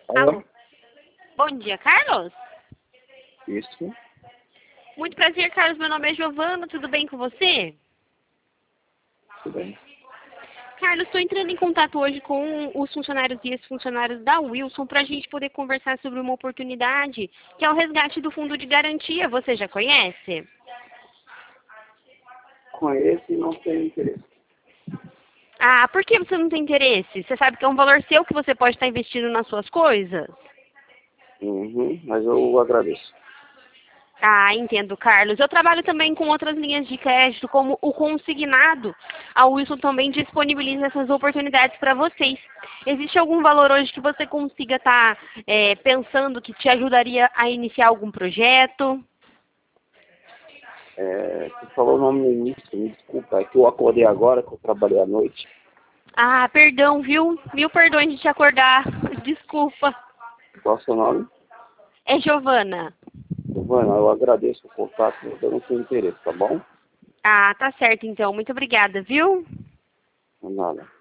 Alô? Alô. Bom dia, Carlos. Isso, Muito prazer, Carlos. Meu nome é Giovana. Tudo bem com você? tudo bem. Carlos, estou entrando em contato hoje com os funcionários e ex-funcionários da Wilson para a gente poder conversar sobre uma oportunidade, que é o resgate do fundo de garantia. Você já conhece? Conheço e não tenho interesse. Ah, por que você não tem interesse? Você sabe que é um valor seu que você pode estar investindo nas suas coisas? Mas eu agradeço. Ah, entendo, Carlos. Eu trabalho também com outras linhas de crédito, como o consignado. A Wilson também disponibiliza essas oportunidades para vocês. Existe algum valor hoje que você consiga estar pensando que te ajudaria a iniciar algum projeto? Você falou o nome no início, me desculpa, é que eu acordei agora, que eu trabalhei à noite. Ah, perdão, viu? Mil perdões de te acordar. Desculpa. Qual é o seu nome? É Giovana. Giovana, eu agradeço o contato, mas eu não tenho interesse, tá bom? Ah, tá certo então. Muito obrigada, viu? Não é nada.